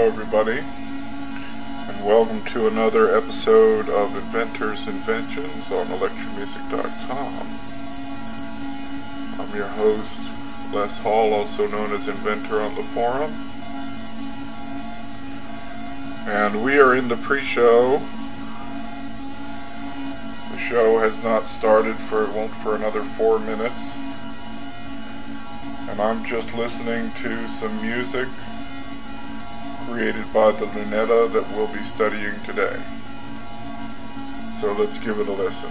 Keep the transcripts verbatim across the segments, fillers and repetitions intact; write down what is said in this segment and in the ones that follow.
everybody, and welcome to another episode of Inventors Inventions on electro music dot com. I'm your host, Les Hall, also known as Inventor on the Forum, and we are in the pre-show. The show has not started for, it won't for another four minutes, and I'm just listening to some music created by the Lunetta that we'll be studying today. So let's give it a listen.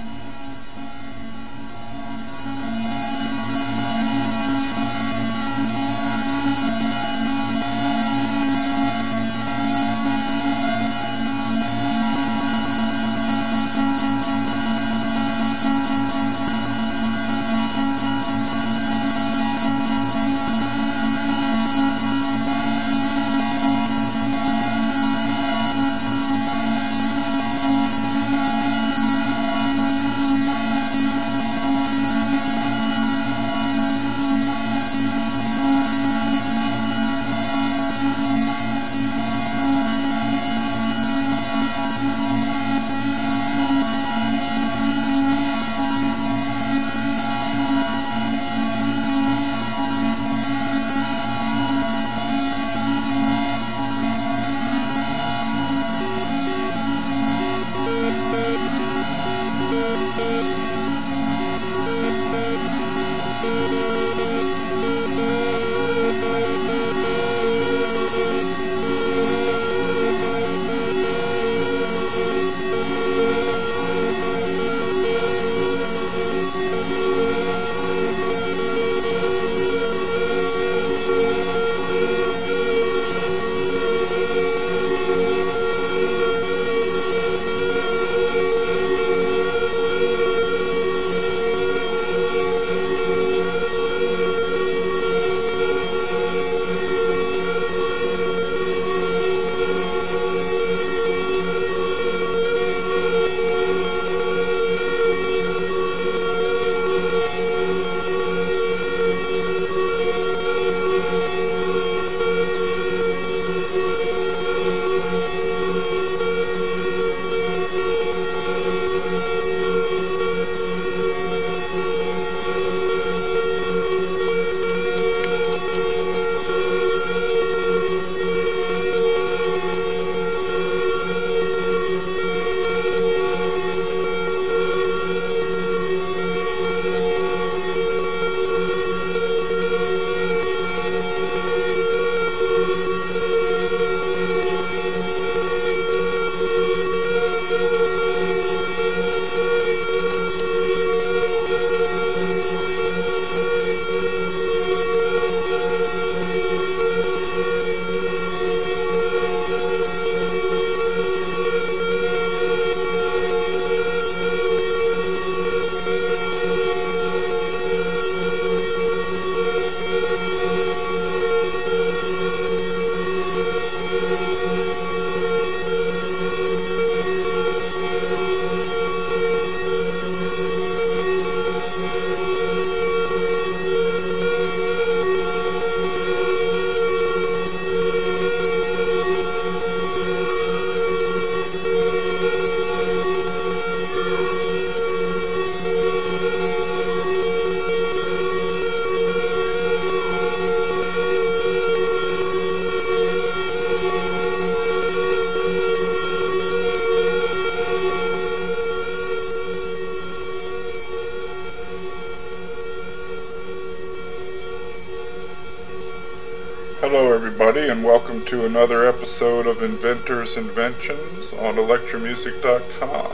Hello everybody, and welcome to another episode of Inventors Inventions on electro music dot com.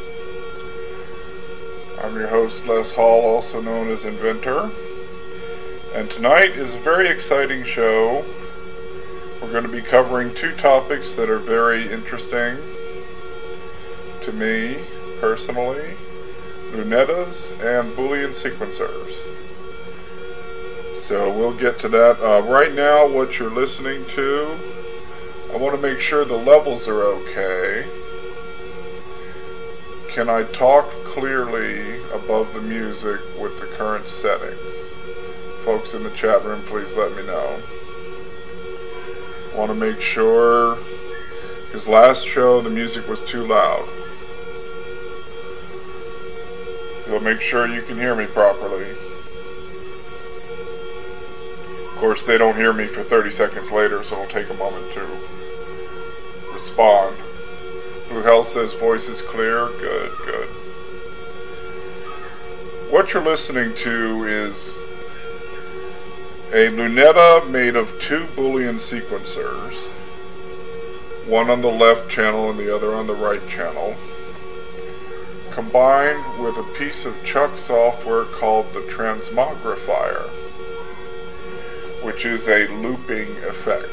I'm your host Les Hall, also known as Inventor, and tonight is a very exciting show. We're going to be covering two topics that are very interesting to me personally: Lunettas and Boolean sequencers. So we'll get to that. Uh, right now, what you're listening to, I want to make sure the levels are okay. Can I talk clearly above the music with the current settings? Folks in the chat room, please let me know. Want to make sure, because last show the music was too loud. So make sure you can hear me properly. Of course, they don't hear me for thirty seconds later, so it'll take a moment to respond. Blue Health says voice is clear. Good, good. What you're listening to is a Lunetta made of two Boolean sequencers, one on the left channel and the other on the right channel, combined with a piece of Chuck software called the Transmogrifier, which is a looping effect.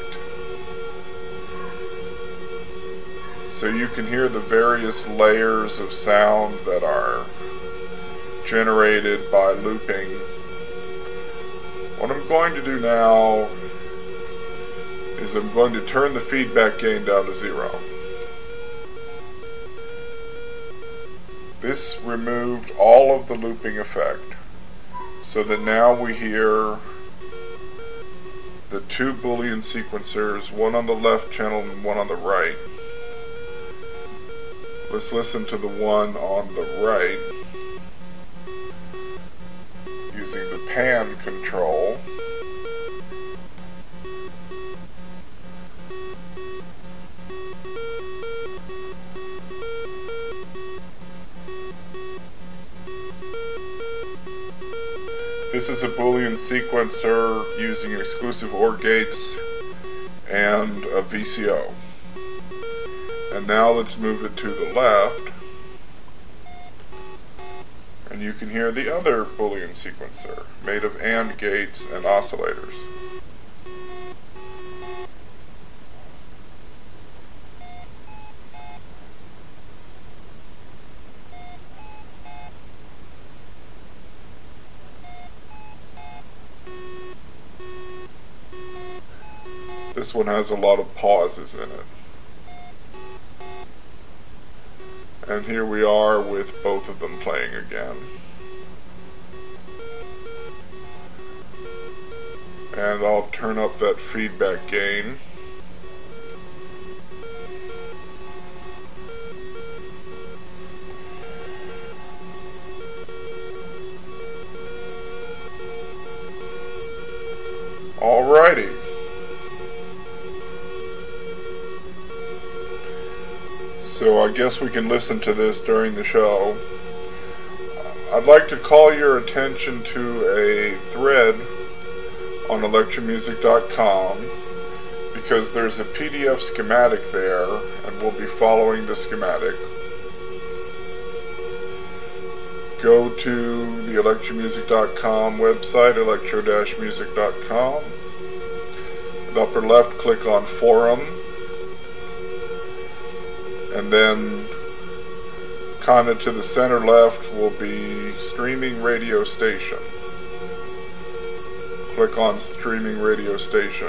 So you can hear the various layers of sound that are generated by looping. What I'm going to do now is I'm going to turn the feedback gain down to zero. This removed all of the looping effect, so that now we hear the two Boolean sequencers, one on the left channel and one on the right. Let's listen to the one on the right using the pan control. This is a Boolean sequencer using exclusive OR gates and a V C O. And now let's move it to the left, and you can hear the other Boolean sequencer made of AND gates and oscillators. This one has a lot of pauses in it. And here we are with both of them playing again. And I'll turn up that feedback gain. Alrighty. So I guess we can listen to this during the show. I'd like to call your attention to a thread on electromusic dot com, because there's a P D F schematic there, and we'll be following the schematic. Go to the electromusic dot com website, electro dash music dot com. In the upper left, click on Forum. And then kind of to the center left will be Streaming Radio Station. Click on Streaming Radio Station.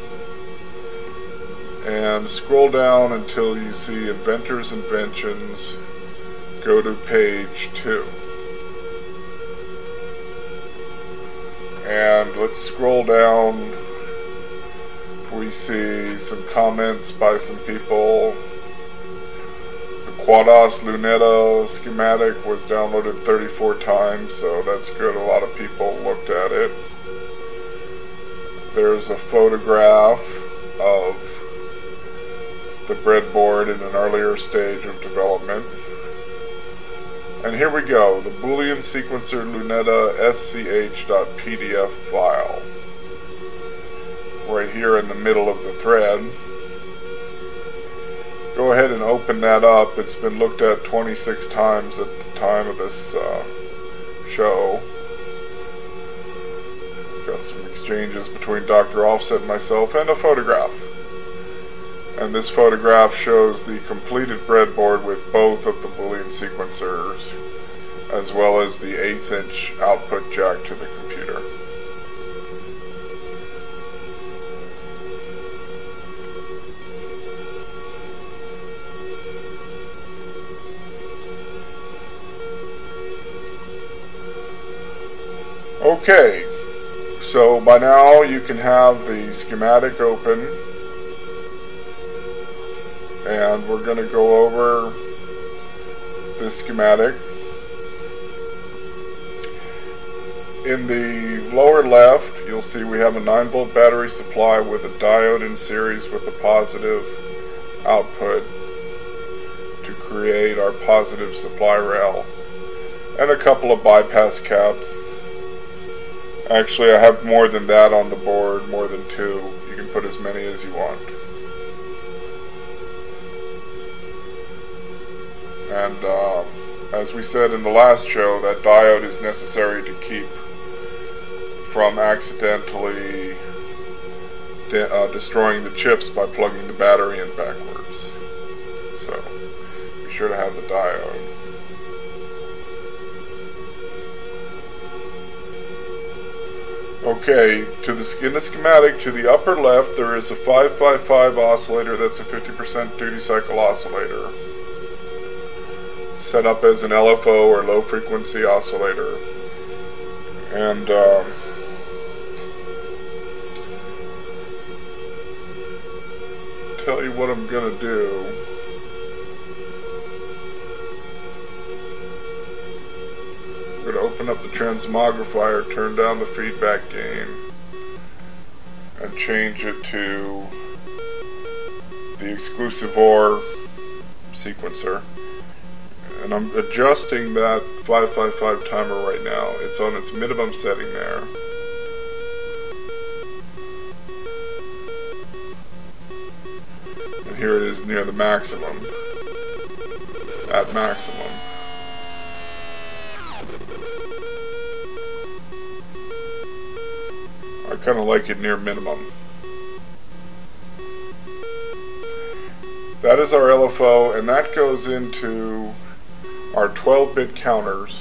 And scroll down until you see Inventors Inventions. Go to page two. And let's scroll down. We see some comments by some people. Quadas Lunetta schematic was downloaded thirty-four times, so that's good. A lot of people looked at it. There's a photograph of the breadboard in an earlier stage of development. And here we go, the Boolean sequencer Lunetta S C H dot P D F file. Right here in the middle of the thread. Go ahead and open that up. It's been looked at twenty-six times at the time of this uh, show. Got some exchanges between Doctor Offset and myself, and a photograph. And this photograph shows the completed breadboard with both of the Boolean sequencers, as well as the eighth inch output jack to the computer. Okay, so by now you can have the schematic open, and we're going to go over the schematic. In the lower left, you'll see we have a nine volt battery supply with a diode in series with a positive output to create our positive supply rail, and a couple of bypass caps. Actually, I have more than that on the board, more than two. You can put as many as you want. And uh, as we said in the last show, that diode is necessary to keep from accidentally de uh, destroying the chips by plugging the battery in backwards. So be sure to have the diode. Okay, to the, in the schematic, to the upper left, there is a five five five oscillator. That's a fifty percent duty cycle oscillator, set up as an L F O or low frequency oscillator. And um, tell you what I'm gonna do. I'm gonna open up the transmogrifier, turn down the feedback gain, and change it to the exclusive O R sequencer. And I'm adjusting that five five five timer right now. It's on its minimum setting there. And here it is near the maximum. At maximum. I kind of like it near minimum. That is our L F O, and that goes into our twelve bit counters,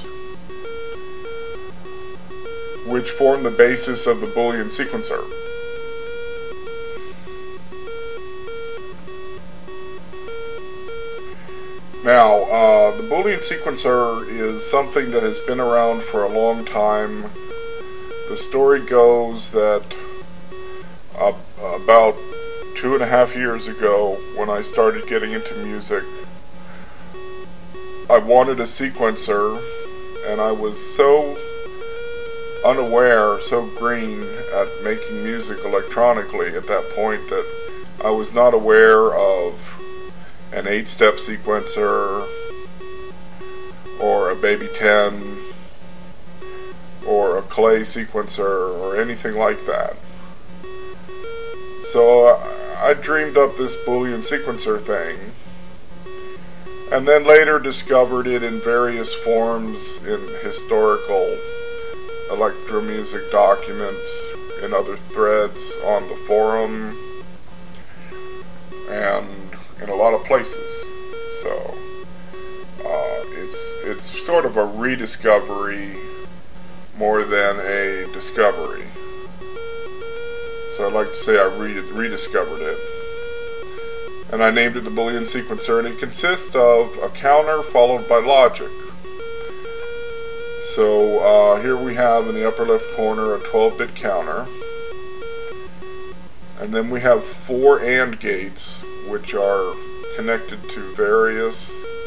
which form the basis of the Boolean sequencer. Now, uh, the Boolean sequencer is something that has been around for a long time. The story goes that uh, about two and a half years ago, when I started getting into music, I wanted a sequencer, and I was so unaware, so green at making music electronically at that point that I was not aware of an eight step sequencer or a Baby ten or a Clay sequencer or anything like that. So I dreamed up this Boolean sequencer thing, and then later discovered it in various forms in historical electromusic documents, in other threads on the forum, and in a lot of places. So uh, it's it's sort of a rediscovery more than a discovery. So I'd like to say I re rediscovered it. And I named it the Boolean sequencer, and it consists of a counter followed by logic. So uh, here we have in the upper left corner a twelve bit counter, and then we have four AND gates which are connected to various,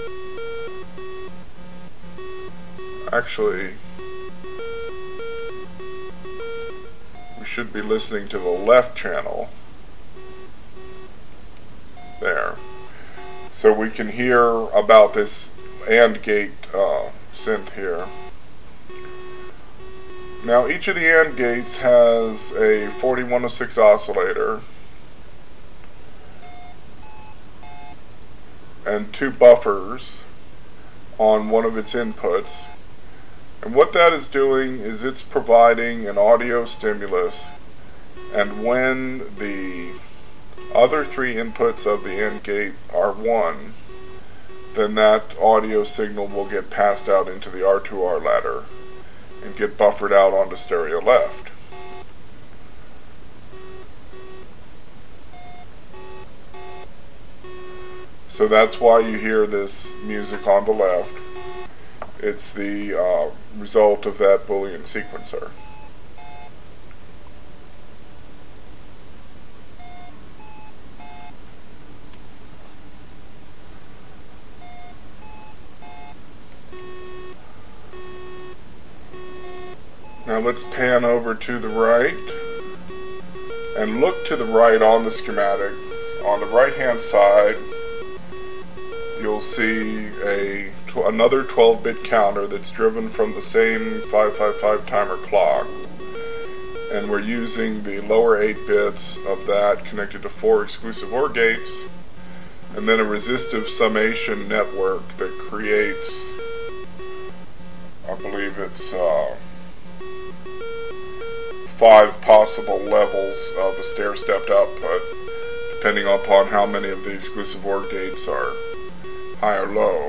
actually we should be listening to the left channel there, so we can hear about this AND gate uh, synth here. Now each of the AND gates has a forty-one oh six oscillator and two buffers on one of its inputs, and what that is doing is it's providing an audio stimulus, and when the other three inputs of the AND gate are one, then that audio signal will get passed out into the R two R ladder and get buffered out onto stereo left. So that's why you hear this music on the left. It's the uh, result of that Boolean sequencer. Now let's pan over to the right and look to the right on the schematic. On the right hand side you'll see a another twelve bit counter that's driven from the same five five five timer clock, and we're using the lower eight bits of that connected to four exclusive OR gates, and then a resistive summation network that creates, I believe it's uh, five possible levels of a stair-stepped output, depending upon how many of the exclusive OR gates are high or low.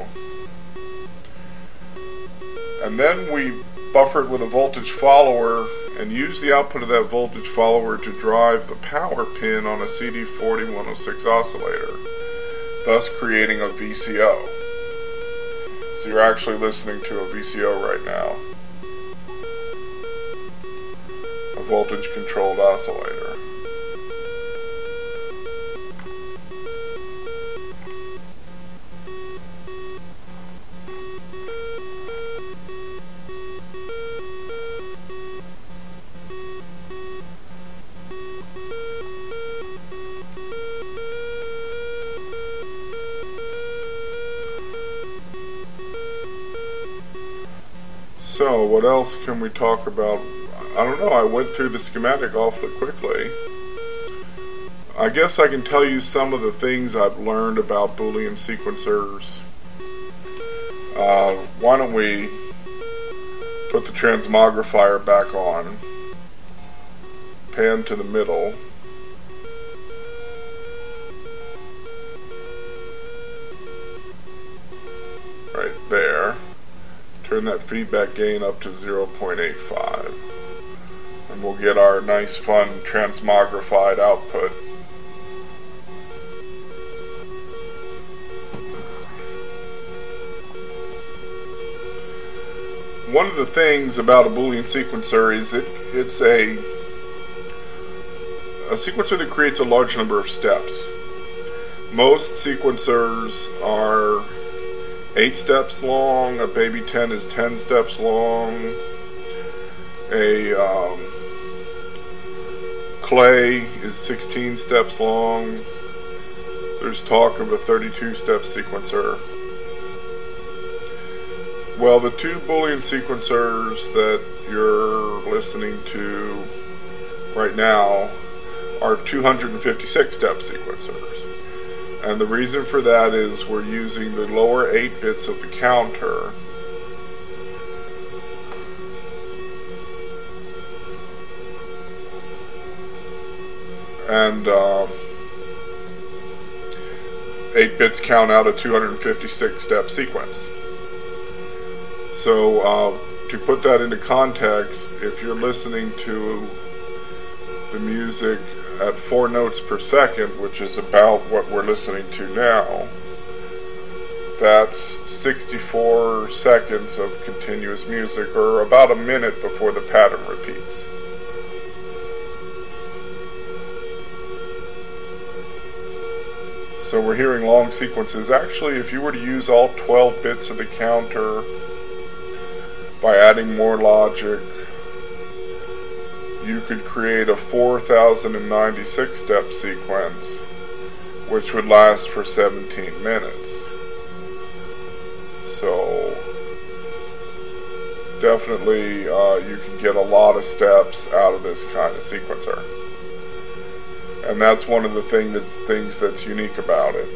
And then we buffer it with a voltage follower and use the output of that voltage follower to drive the power pin on a C D forty one oh six oscillator, thus creating a V C O. So you're actually listening to a V C O right now, a voltage controlled oscillator. So what else can we talk about? I don't know, I went through the schematic awfully quickly. I guess I can tell you some of the things I've learned about Boolean sequencers. Uh, why don't we put the transmogrifier back on, pan to the middle, right there. Turn that feedback gain up to zero point eight five, and we'll get our nice fun transmogrified output. One of the things about a Boolean sequencer is it it's a a sequencer that creates a large number of steps. Most sequencers are eight steps long, a baby ten is ten steps long, a um, clay is sixteen steps long. There's talk of a thirty-two step sequencer. Well, the two Boolean sequencers that you're listening to right now are two hundred fifty-six step sequencers. And the reason for that is we're using the lower eight bits of the counter and uh, eight bits count out a two hundred fifty-six step sequence. So uh, to put that into context, if you're listening to the music at four notes per second, which is about what we're listening to now, that's sixty-four seconds of continuous music, or about a minute before the pattern repeats. So we're hearing long sequences. Actually, if you were to use all twelve bits of the counter by adding more logic, you could create a four thousand ninety-six step sequence, which would last for seventeen minutes. So definitely uh, you can get a lot of steps out of this kind of sequencer, and that's one of the thing that's things that's unique about it.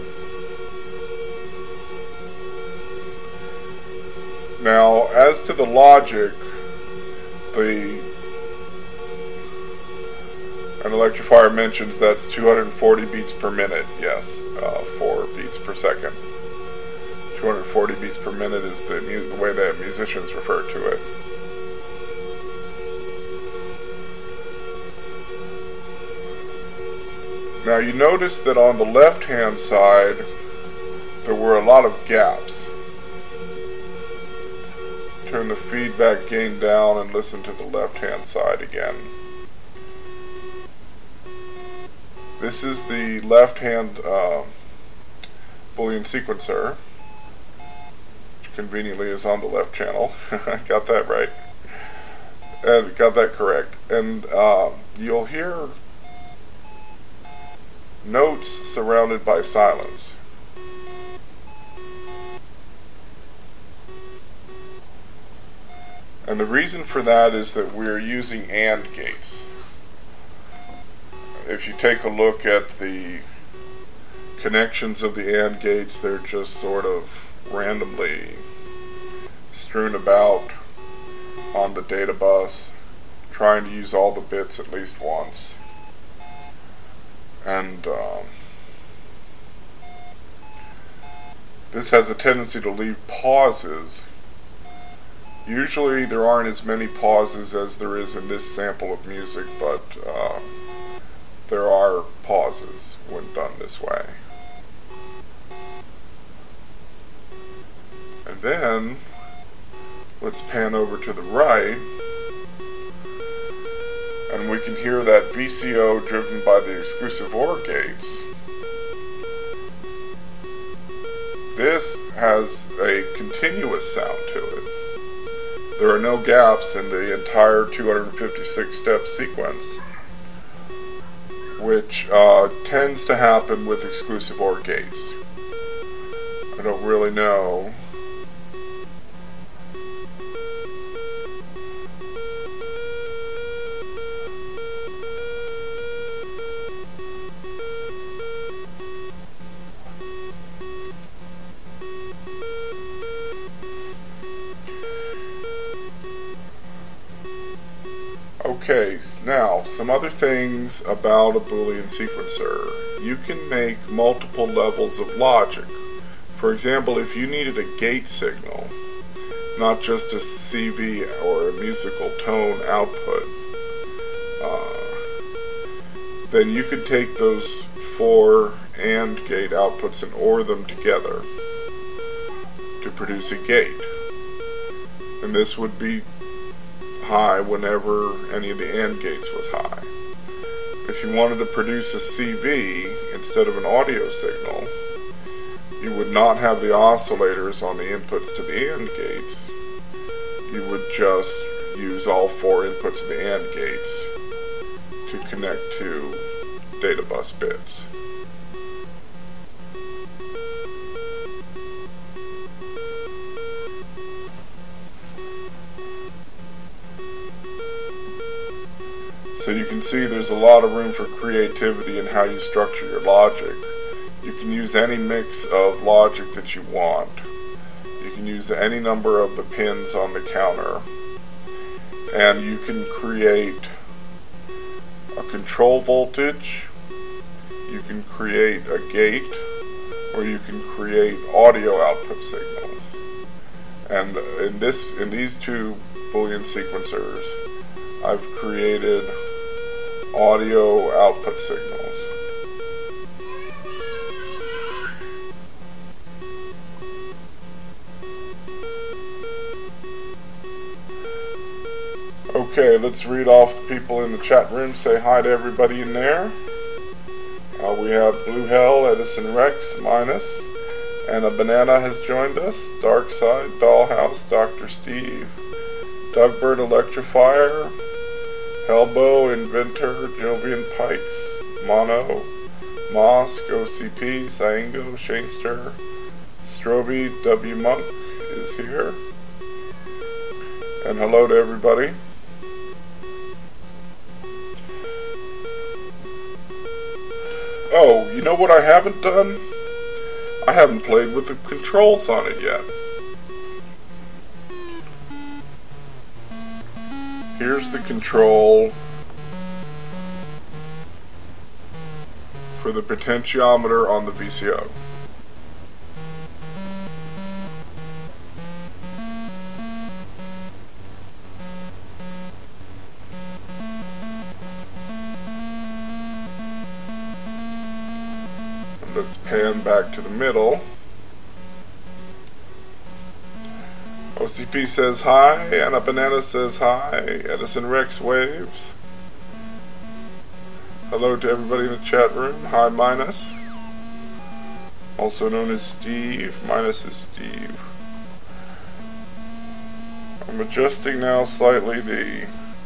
Now, as to the logic, the an electrifier mentions that's two hundred forty beats per minute. Yes, uh, four beats per second. two hundred forty beats per minute is the, mu the way that musicians refer to it. Now you notice that on the left hand side there were a lot of gaps. Turn the feedback gain down and listen to the left hand side again. This is the left hand uh, Boolean sequencer, which conveniently is on the left channel. I got that right. And got that correct. And um, you'll hear notes surrounded by silence. And the reason for that is that we're using AND gates. If you take a look at the connections of the AND gates, they're just sort of randomly strewn about on the data bus, trying to use all the bits at least once. And um, this has a tendency to leave pauses. Usually there aren't as many pauses as there is in this sample of music, but uh, there are pauses when done this way. And then let's pan over to the right, and we can hear that V C O driven by the exclusive OR gates. This has a continuous sound to it. There are no gaps in the entire two hundred fifty-six step sequence, which uh, tends to happen with exclusive OR gates. I don't really know. Okay, now some other things about a Boolean sequencer. You can make multiple levels of logic. For example, if you needed a gate signal, not just a C V or a musical tone output, uh, then you could take those four AND gate outputs and OR them together to produce a gate. And this would be high whenever any of the AND gates was high. If you wanted to produce a C V instead of an audio signal, you would not have the oscillators on the inputs to the AND gates. You would just use all four inputs of the AND gates to connect to data bus bits. So you can see there's a lot of room for creativity in how you structure your logic. You can use any mix of logic that you want. You can use any number of the pins on the counter. And you can create a control voltage, you can create a gate, or you can create audio output signals. And in this, in these two Boolean sequencers, I've created audio output signals. Okay, let's read off the people in the chat room. Say hi to everybody in there. Uh, we have Blue Hell, Edison Rex, Minus, and a Banana has joined us. Darkside, Dollhouse, Doctor Steve, Dougbird Electrifier, Hellbow, Inventor, Jovian Pikes, Mono, Mosk, O C P, Saingo, Shanester, Stroby, W Monk is here. And hello to everybody. Oh, you know what I haven't done? I haven't played with the controls on it yet. Here's the control for the potentiometer on the V C O. And let's pan back to the middle. O C P says hi, and a Banana says hi, Edison Rex waves. Hello to everybody in the chat room. Hi, Minus. Also known as Steve. Minus is Steve. I'm adjusting now slightly the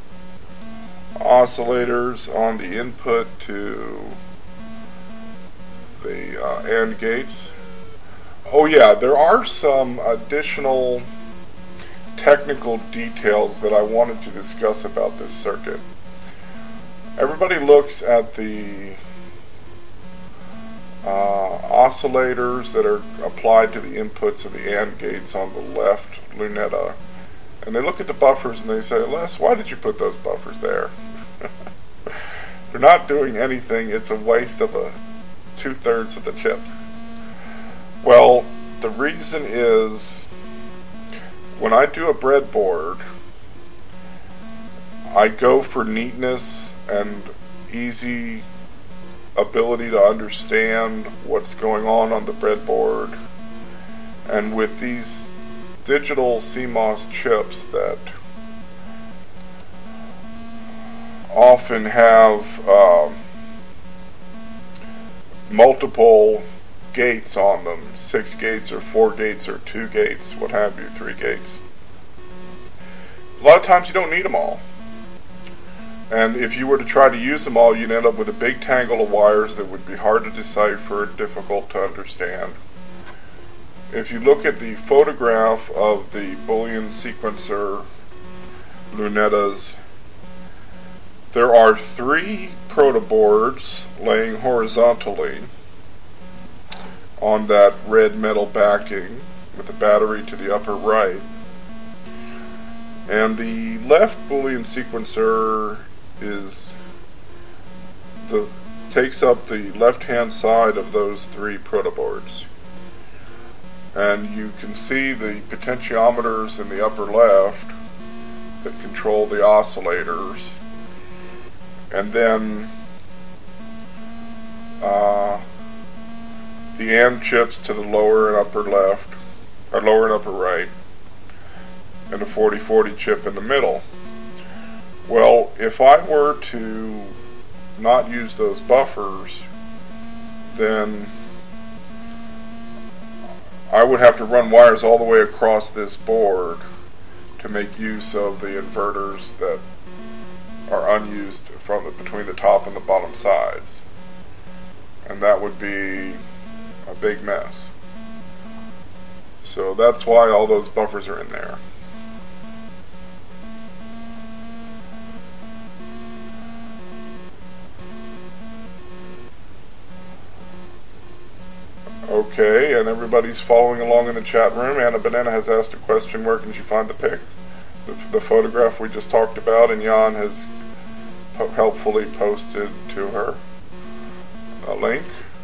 oscillators on the input to the uh, AND gates. Oh yeah, there are some additional technical details that I wanted to discuss about this circuit. Everybody looks at the uh, oscillators that are applied to the inputs of the AND gates on the left lunetta, and they look at the buffers and they say, Les, why did you put those buffers there? They're not doing anything. It's a waste of a two-thirds of the chip. Well, the reason is when I do a breadboard, I go for neatness and easy ability to understand what's going on on the breadboard. And with these digital C MOS chips that often have uh, multiple gates on them, six gates or four gates or two gates, what have you, three gates. A lot of times you don't need them all. And if you were to try to use them all, you'd end up with a big tangle of wires that would be hard to decipher, difficult to understand. If you look at the photograph of the Boolean sequencer lunettas, there are three protoboards laying horizontally on that red metal backing with the battery to the upper right. And the left Boolean sequencer is the takes up the left hand side of those three protoboards. And you can see the potentiometers in the upper left that control the oscillators. And then uh, the AND chips to the lower and upper left, or lower and upper right, and a forty forty chip in the middle. Well, if I were to not use those buffers, then I would have to run wires all the way across this board to make use of the inverters that are unused from the, between the top and the bottom sides. And that would be a big mess. So that's why all those buffers are in there. Okay, and everybody's following along in the chat room. Anna Banana has asked a question, where can she find the pic? The, the photograph we just talked about, and Jan has po helpfully posted to her a link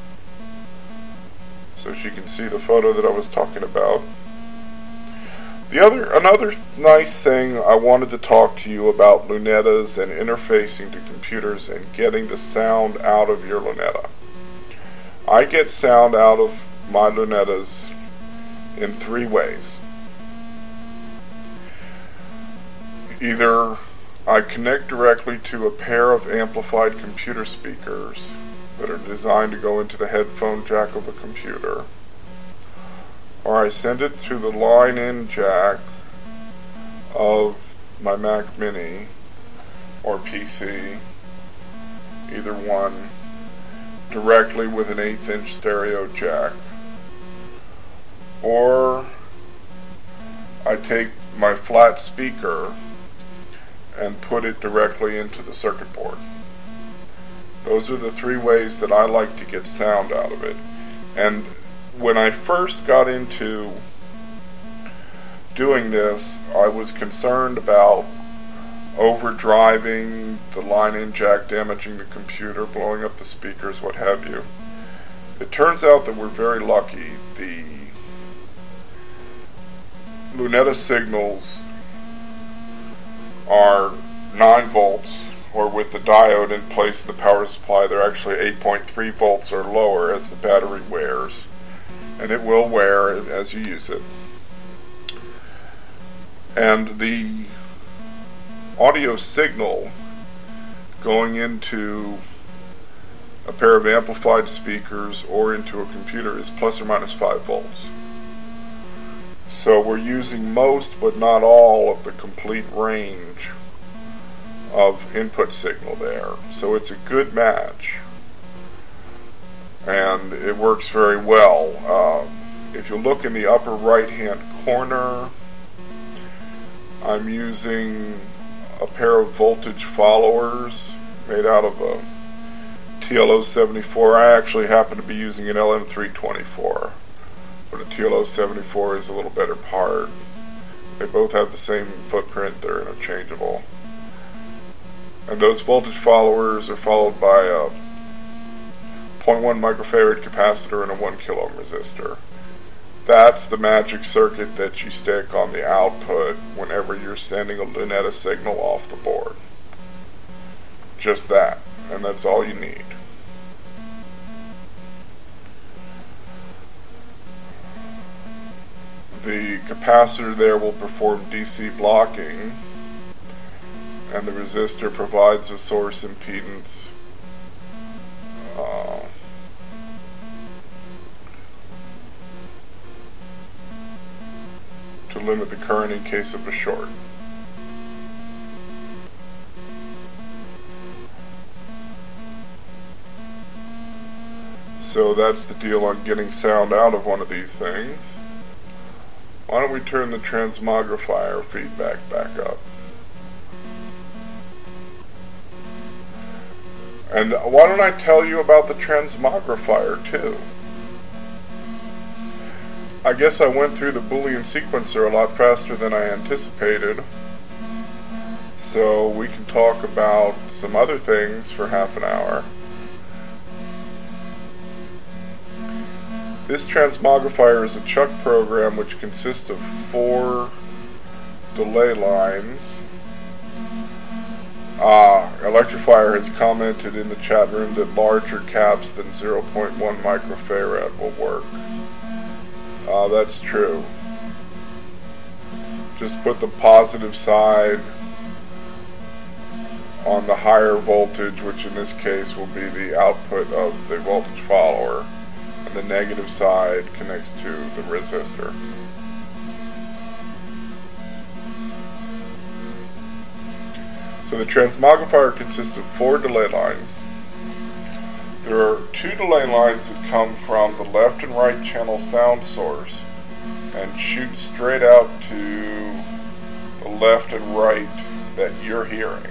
so she can see the photo that I was talking about. The other, another nice thing I wanted to talk to you about lunettas and interfacing to computers and getting the sound out of your lunetta. I get sound out of my lunettas in three ways. Either I connect directly to a pair of amplified computer speakers that are designed to go into the headphone jack of a computer, or I send it through the line-in jack of my Mac Mini or P C, either one, directly with an eighth inch stereo jack, or I take my flat speaker and put it directly into the circuit board. Those are the three ways that I like to get sound out of it. And when I first got into doing this, I was concerned about overdriving the line-in jack, damaging the computer, blowing up the speakers, what have you. It turns out that we're very lucky. The lunetta signals are nine volts, or with the diode in place in the power supply, they're actually eight point three volts or lower as the battery wears. And it will wear as you use it. And the audio signal going into a pair of amplified speakers or into a computer is plus or minus five volts. So we're using most but not all of the complete range of input signal there. So it's a good match, and it works very well. Uh, if you look in the upper right hand corner, I'm using a pair of voltage followers made out of a T L O seventy-four. I actually happen to be using an L M three twenty-four, but a T L O seventy-four is a little better part. They both have the same footprint, they're interchangeable. And those voltage followers are followed by a zero point one microfarad capacitor and a one kilo ohm resistor. That's the magic circuit that you stick on the output whenever you're sending a Luneta signal off the board. Just that, and that's all you need. The capacitor there will perform D C blocking, and the resistor provides a source impedance uh, to limit the current in case of a short. So that's the deal on getting sound out of one of these things. Why don't we turn the transmogrifier feedback back up? And why don't I tell you about the transmogrifier too? I guess I went through the Boolean sequencer a lot faster than I anticipated, so we can talk about some other things for half an hour. This transmogrifier is a Chuck program which consists of four delay lines. Uh, Electrifier has commented in the chat room that larger caps than zero point one microfarad will work. Uh, that's true. Just put the positive side on the higher voltage, which in this case will be the output of the voltage follower, and the negative side connects to the resistor. So the transmogrifier consists of four delay lines. There are two delay lines that come from the left and right channel sound source and shoot straight out to the left and right that you're hearing.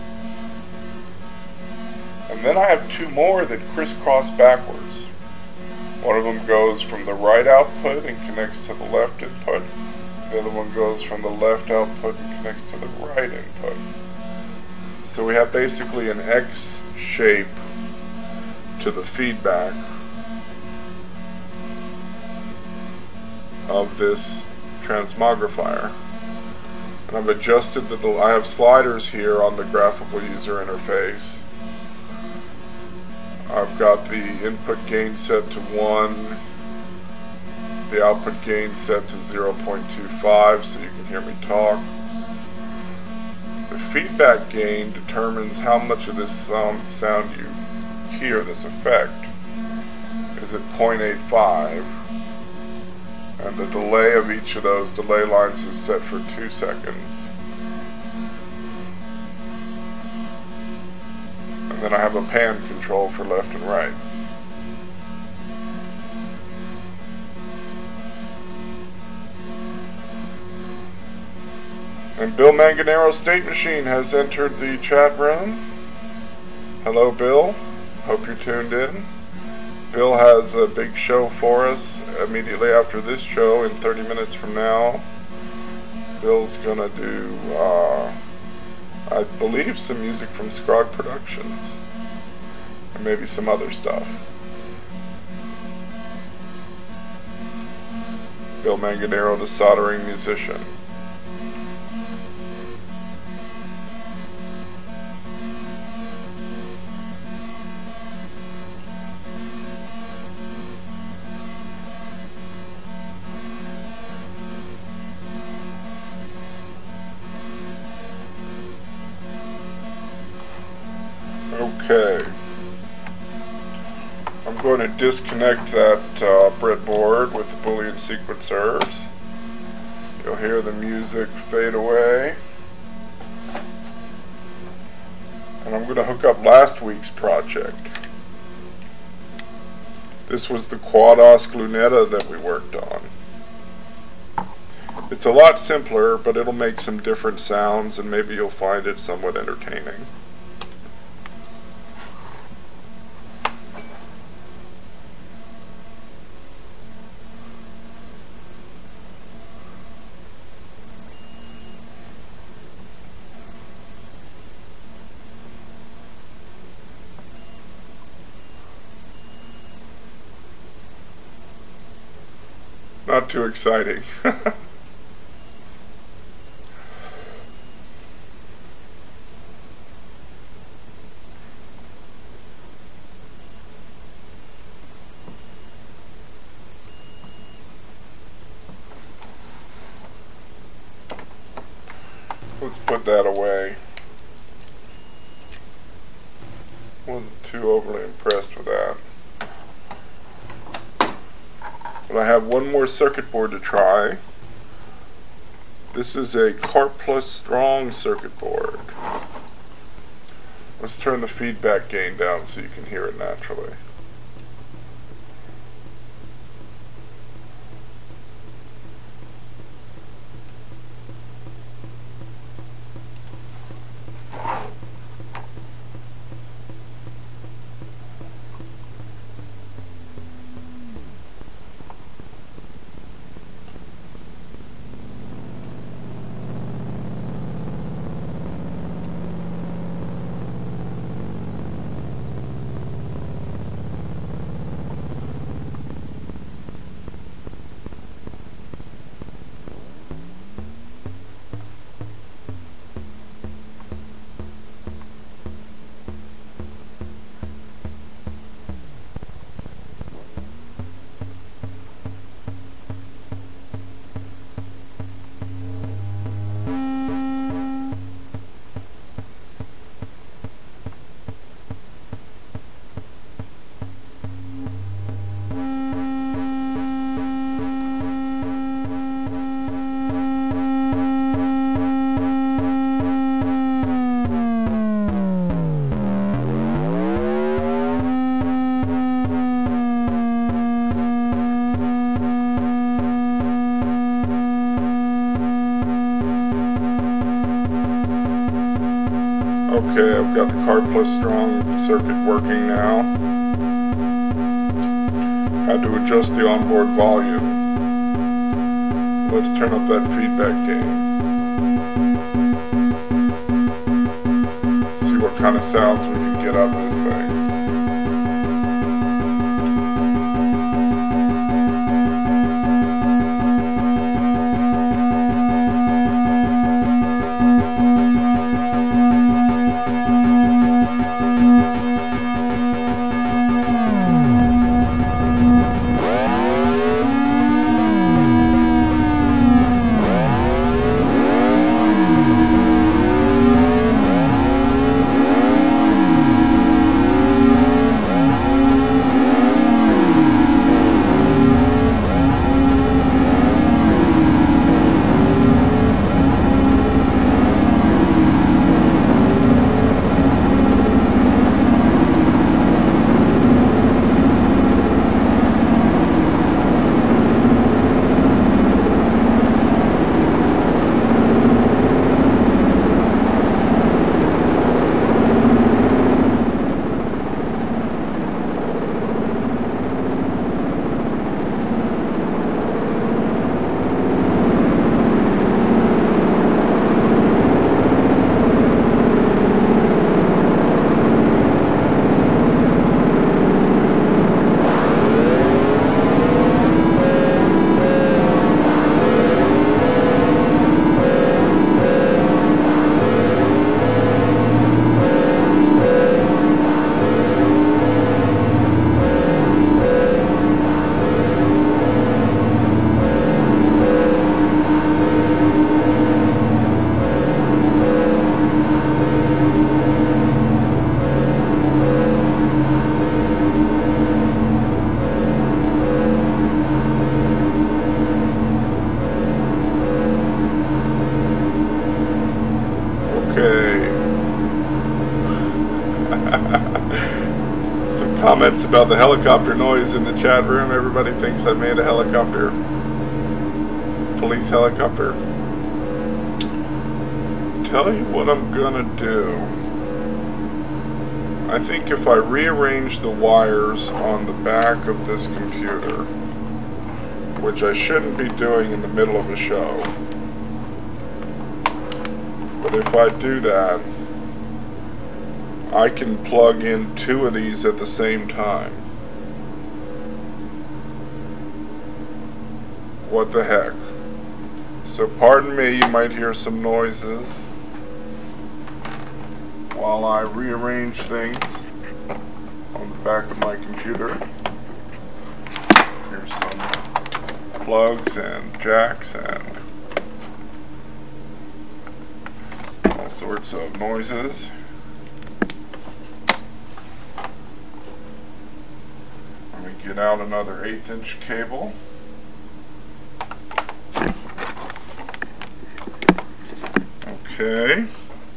And then I have two more that crisscross backwards. One of them goes from the right output and connects to the left input. The other one goes from the left output and connects to the right input. So we have basically an X shape to the feedback of this transmogrifier. And I've adjusted the, I have sliders here on the graphical user interface. I've got the input gain set to one, the output gain set to zero point two five so you can hear me talk. The feedback gain determines how much of this um, sound you hear, this effect, is at zero point eight five, and the delay of each of those delay lines is set for two seconds. And then I have a pan control for left and right. And Bill Manganero's State Machine has entered the chat room. Hello, Bill. Hope you're tuned in. Bill has a big show for us immediately after this show in thirty minutes from now. Bill's gonna do, uh, I believe, some music from Scrog Productions. And maybe some other stuff. Bill Manganero, the soldering musician. Okay, I'm going to disconnect that uh, breadboard with the Boolean sequencers. You'll hear the music fade away. And I'm going to hook up last week's project. This was the Quad-Osc Lunetta that we worked on. It's a lot simpler, but it'll make some different sounds, and maybe you'll find it somewhat entertaining. Not too exciting. Let's put that away. Wasn't too overly impressed with that. But I have one more circuit board to try. This is a Karplus Strong circuit board. Let's turn the feedback gain down so you can hear it naturally. Okay, I've got the Karplus Strong circuit working now. Had to adjust the onboard volume. Let's turn up that feedback gain. See what kind of sounds we can get out of this thing. comments about the helicopter noise in the chat room. Everybody thinks I made a helicopter. Police helicopter. Tell you what I'm gonna do. I think if I rearrange the wires on the back of this computer, which I shouldn't be doing in the middle of a show, but if I do that, I can plug in two of these at the same time. What the heck? So pardon me, you might hear some noises while I rearrange things on the back of my computer. Here's some plugs and jacks and all sorts of noises. Let me get out another eighth inch cable. Okay.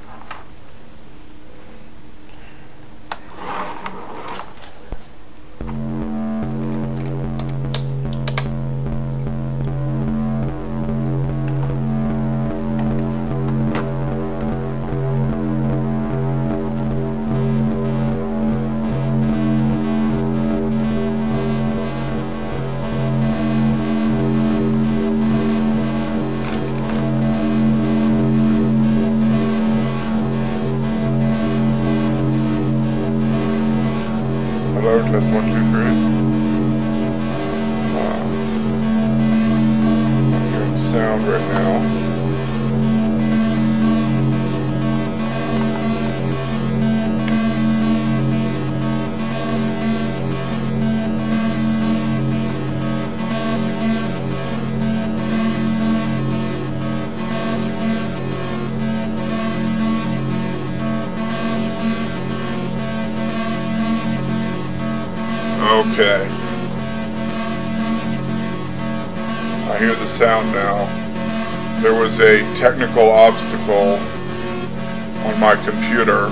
Hello, test one, two, three. Uh, I'm hearing sound right now. Okay. I hear the sound now. There was a technical obstacle on my computer,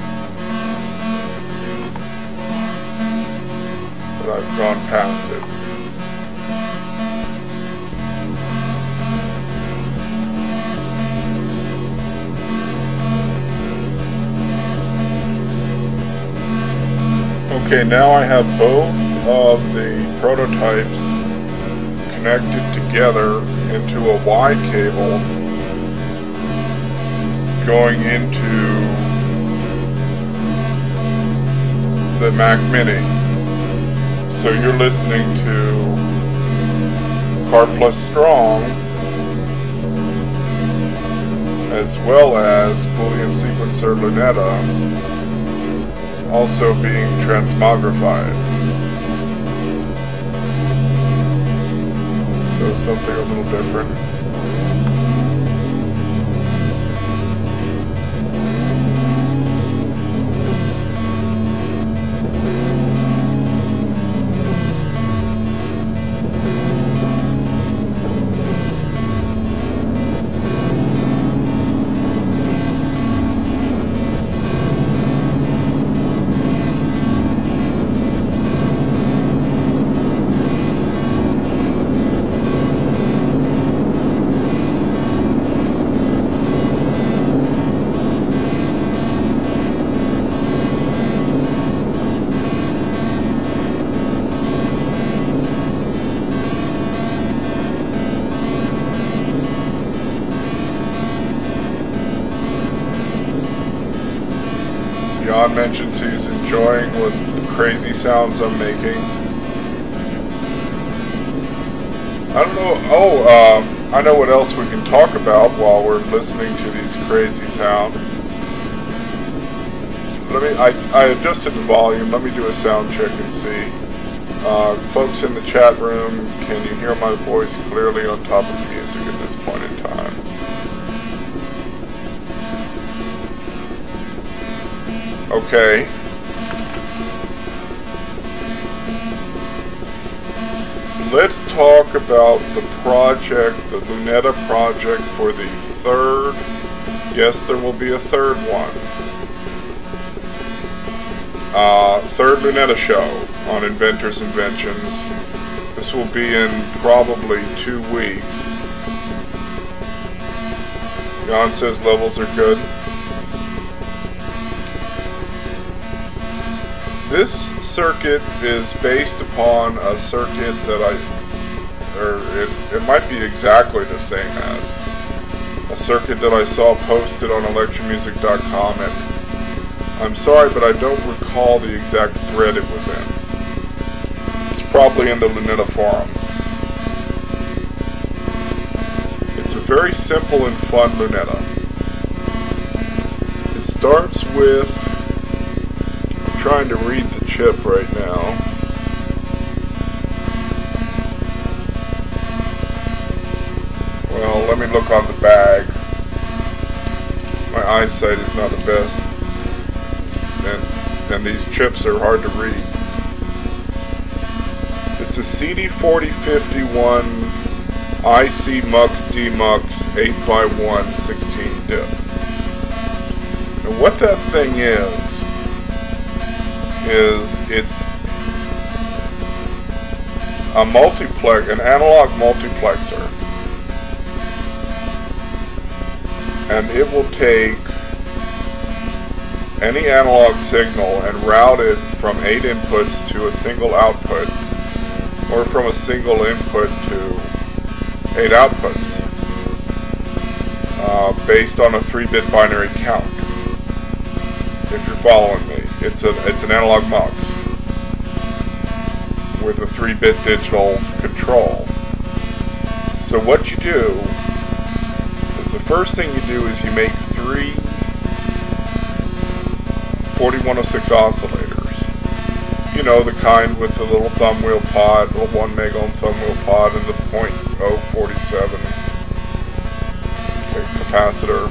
but I've gone past it. Okay, now I have both of the prototypes connected together into a Y cable going into the Mac Mini. So you're listening to CarPlus Strong as well as Boolean Sequencer Luneta also being transmogrified. So something a little different. Jan mentions he's enjoying what the crazy sounds I'm making. I don't know, oh, um, I know what else we can talk about while we're listening to these crazy sounds. Let me, I, I adjusted the volume, let me do a sound check and see. Uh, folks in the chat room, can you hear my voice clearly on top of the music at this point in time? Okay. Let's talk about the project, the Luneta project for the third. Yes, there will be a third one. Uh, third Lunetta show on Inventors Inventions. This will be in probably two weeks. Jan says levels are good. This circuit is based upon a circuit that I, or it, it might be exactly the same as a circuit that I saw posted on electromusic dot com, and I'm sorry, but I don't recall the exact thread it was in. It's probably in the Lunetta forum. It's a very simple and fun Lunetta. It starts with, I'm trying to read the chip right now. Well, let me look on the bag. My eyesight is not the best. And, and these chips are hard to read. It's a C D forty fifty-one I C Mux D Mux eight by one sixteen dip. And what that thing is, is it's a multiplex, an analog multiplexer. And it will take any analog signal and route it from eight inputs to a single output, or from a single input to eight outputs, uh, based on a three-bit binary count. If you're following me, it's a it's an analog mux with a three-bit digital control. So what you do is, the first thing you do is you make three forty-one oh six oscillators. You know, the kind with the little thumb wheel pod, little one mega ohm thumb wheel pod, and the point oh four seven capacitor.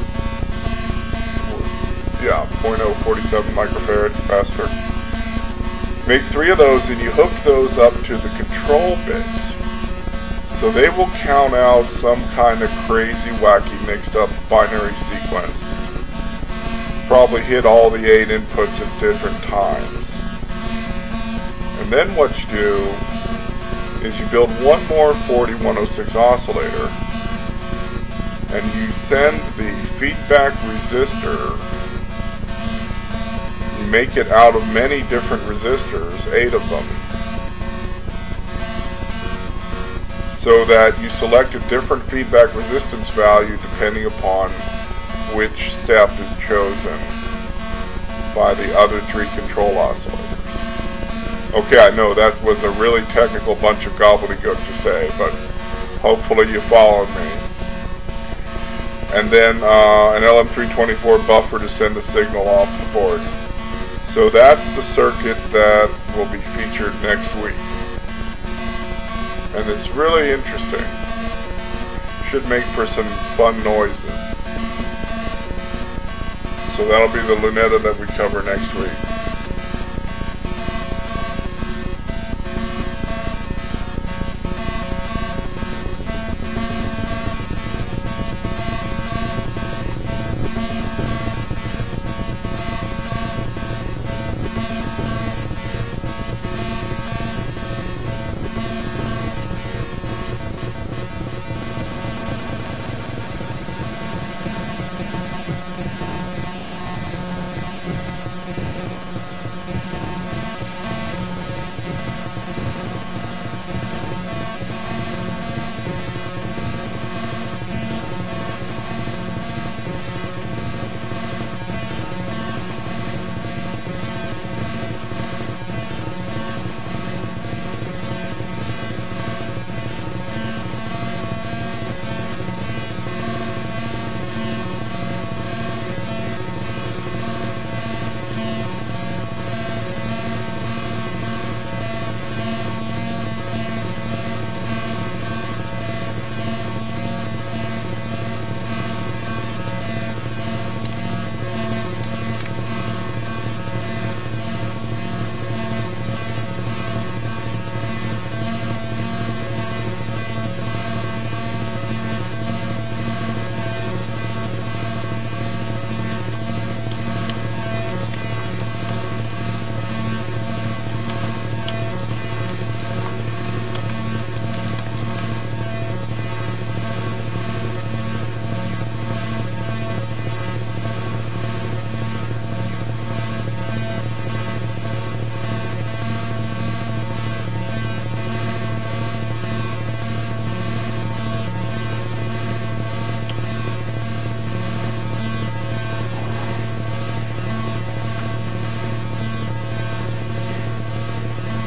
Yeah, point oh four seven microfarad capacitor. Make three of those, and you hook those up to the control bits. So they will count out some kind of crazy, wacky, mixed up binary sequence. Probably hit all the eight inputs at different times. And then what you do is you build one more forty-one oh six oscillator, and you send the feedback resistor, you make it out of many different resistors, eight of them, so that you select a different feedback resistance value depending upon which step is chosen by the other three control oscillators. Okay, I know that was a really technical bunch of gobbledygook to say, but hopefully you followed me. And then uh, an L M three twenty-four buffer to send the signal off the board. So that's the circuit that will be featured next week. And it's really interesting. Should make for some fun noises. So that'll be the Lunetta that we cover next week.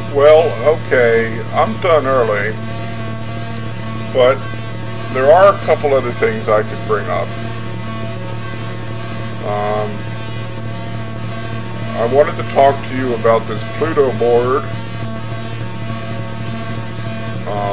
Well, okay, I'm done early, but there are a couple other things I could bring up. Um, I wanted to talk to you about this Pluto board. Um,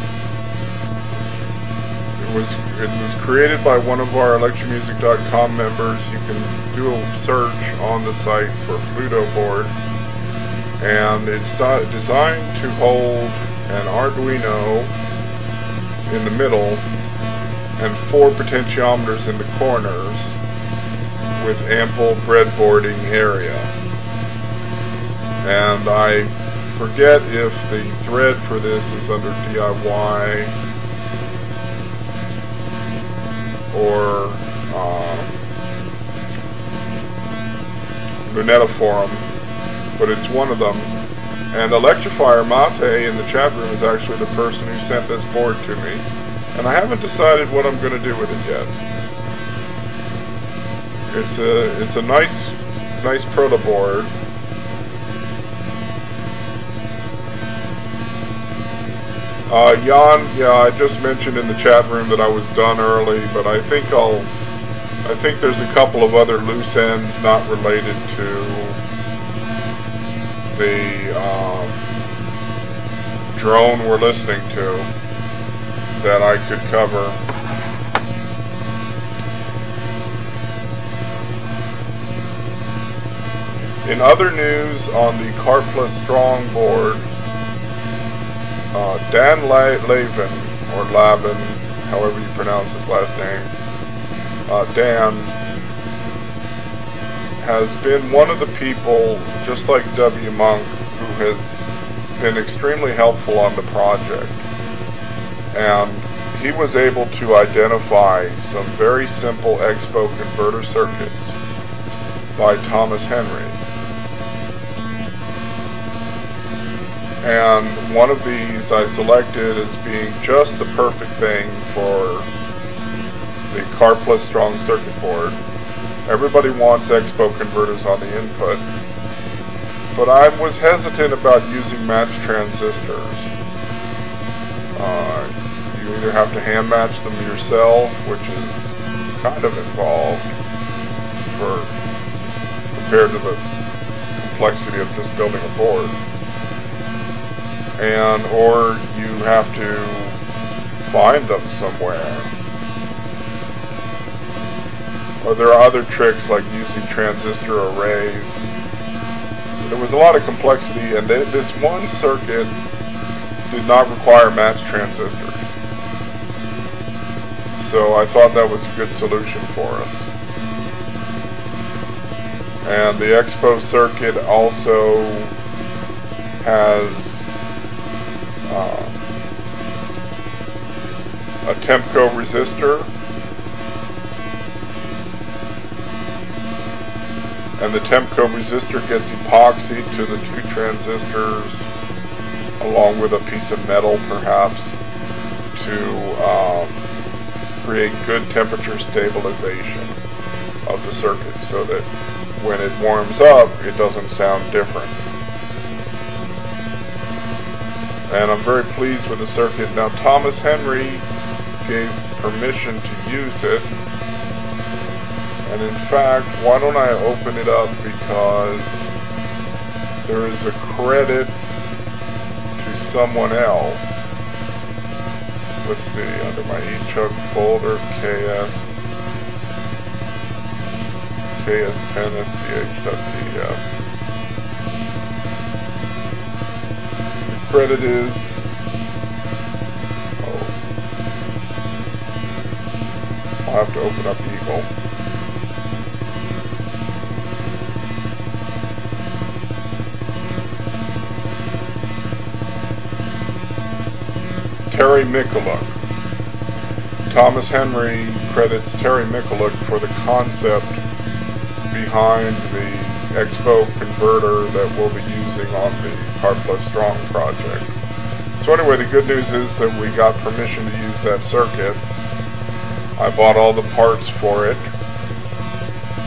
it was it was created by one of our electro music dot com members. You can do a search on the site for Pluto board, and it's designed to hold an Arduino in the middle and four potentiometers in the corners with ample breadboarding area. And I forget if the thread for this is under D I Y or uh, Luneta Forum, but it's one of them. And Electrifier Mate in the chat room is actually the person who sent this board to me, and I haven't decided what I'm going to do with it yet. It's a it's a nice nice proto board. Uh, Jan, yeah, I just mentioned in the chat room that I was done early, but I think I'll I think there's a couple of other loose ends not related to the um, drone we're listening to that I could cover. In other news, on the Karplus Strong board, uh, Dan La- Lavin, or Lavin, however you pronounce his last name, uh, Dan, has been one of the people, just like W. Monk, who has been extremely helpful on the project. And he was able to identify some very simple Expo converter circuits by Thomas Henry. And one of these I selected as being just the perfect thing for the Karplus Strong circuit board. Everybody wants Expo converters on the input, but I was hesitant about using matched transistors. Uh, you either have to hand match them yourself, which is kind of involved for compared to the complexity of just building a board. And or you have to find them somewhere. Or there are other tricks like using transistor arrays. There was a lot of complexity, and th this one circuit did not require matched transistors. So I thought that was a good solution for us. And the Expo circuit also has Uh, a Tempco resistor, and the Tempco resistor gets epoxied to the two transistors along with a piece of metal perhaps to um, create good temperature stabilization of the circuit so that when it warms up it doesn't sound different. And I'm very pleased with the circuit. Now, Thomas Henry gave permission to use it. And in fact, why don't I open it up, because there is a credit to someone else. Let's see, under my eChug folder, K S, K S ten S C H dot P D F. Credit is, oh, I'll have to open up Eagle. Terry Mikulik. Thomas Henry credits Terry Mikulik for the concept behind the Expo converter that we'll be using on the Karplus Strong project. So anyway, the good news is that we got permission to use that circuit. I bought all the parts for it.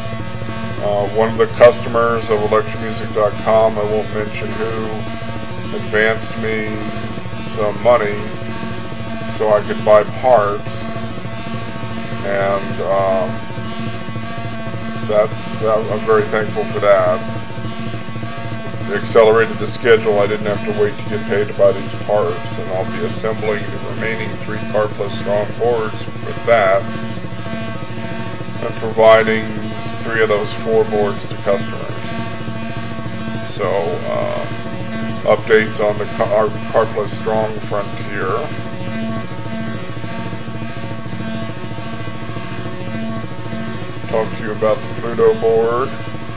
Uh, one of the customers of electro music dot com, I won't mention who, advanced me some money so I could buy parts, and um, that's that, I'm very thankful for that. It accelerated the schedule. I didn't have to wait to get paid to buy these parts, and I'll be assembling the remaining three CarPlus Strong boards with that, and providing three of those four boards to customers. So, uh, updates on the Car CarPlus Strong Frontier. Talk to you about the Pluto board.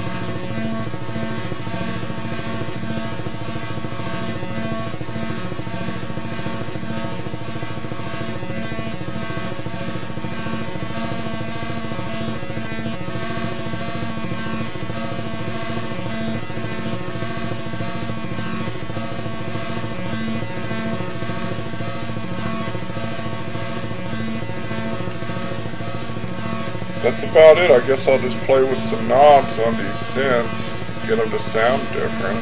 That's about it. I guess I'll just play with some knobs on these synths, get them to sound different.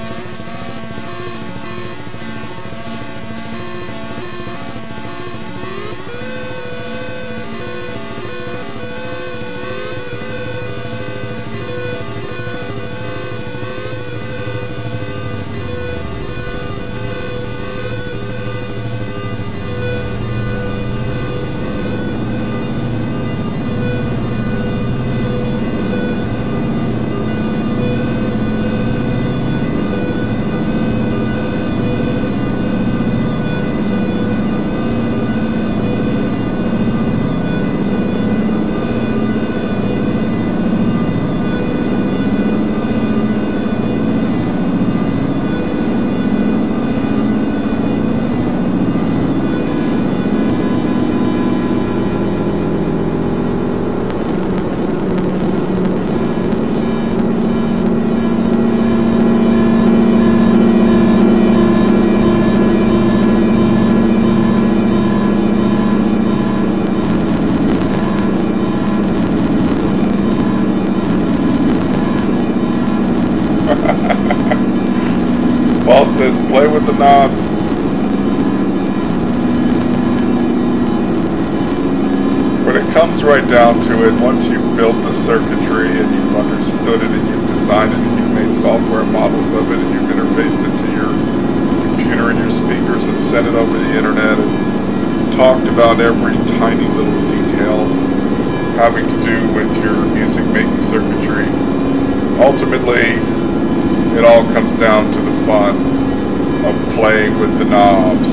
Paul says play with the knobs. When it comes right down to it, once you've built the circuitry and you've understood it and you've designed it and you've made software models of it and you've interfaced it to your computer and your speakers and sent it over the internet and talked about every tiny little detail having to do with your music making circuitry, ultimately it all comes down to the fun of playing with the knobs.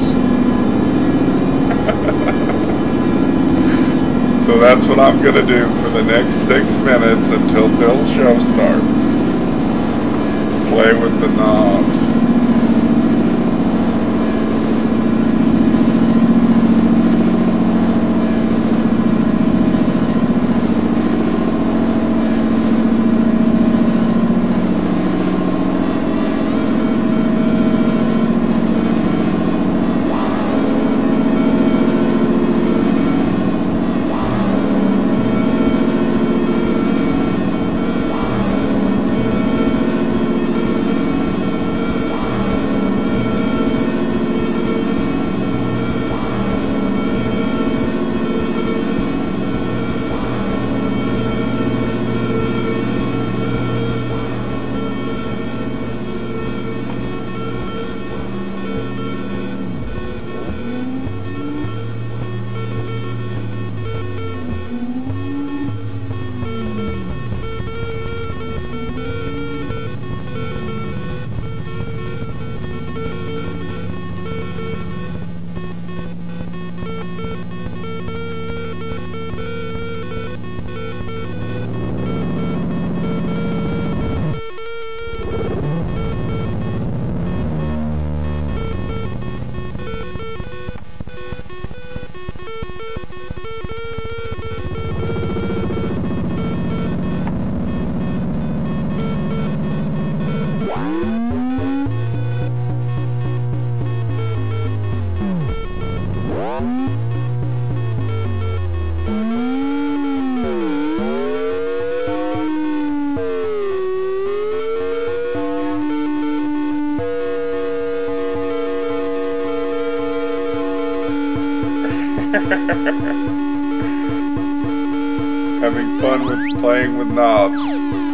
So that's what I'm going to do for the next six minutes until Bill's show starts. Play with the knobs. Having fun with playing with knobs.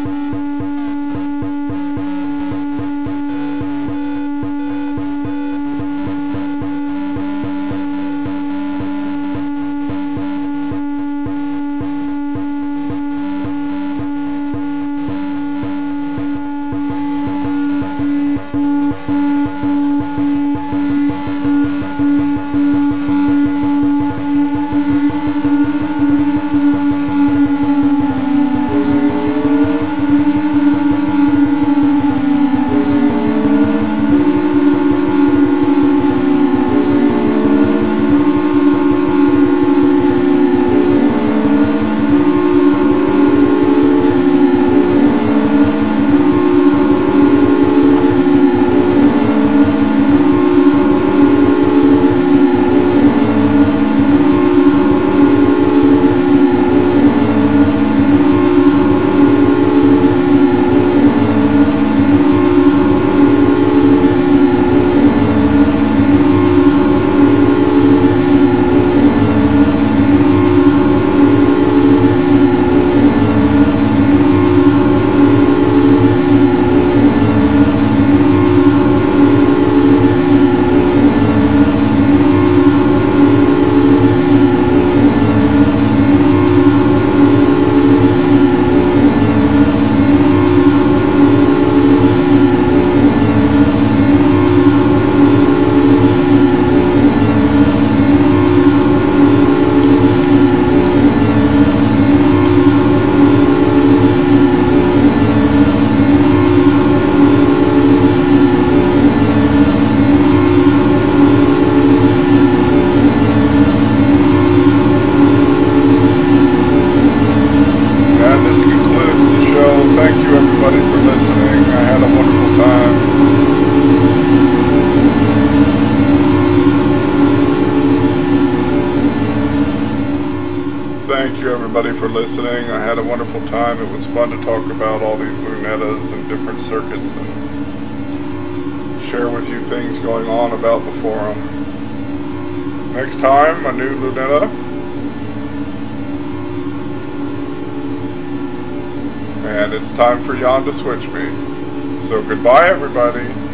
Thank you everybody for listening. I had a wonderful time. It was fun to talk about all these Lunettas and different circuits and share with you things going on about the forum. Next time, a new Lunetta. And it's time for Jan to switch me. So goodbye everybody.